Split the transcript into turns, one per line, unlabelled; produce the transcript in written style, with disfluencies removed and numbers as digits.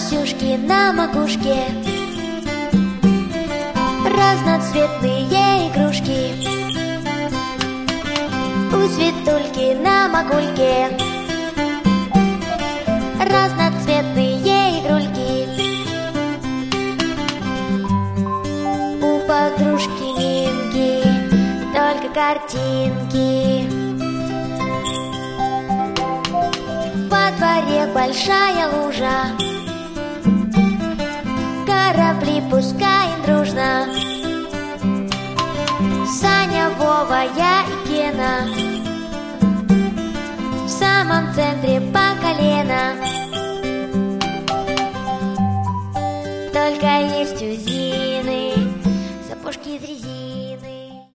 Масюшки на макушке, разноцветные игрушки. У Светульки на макульке разноцветные игрульки. У подружки Нинки только картинки. Во дворе большая лужа, корабли пускаем дружно. Саня, Вова, я и Гена в самом центре по колено.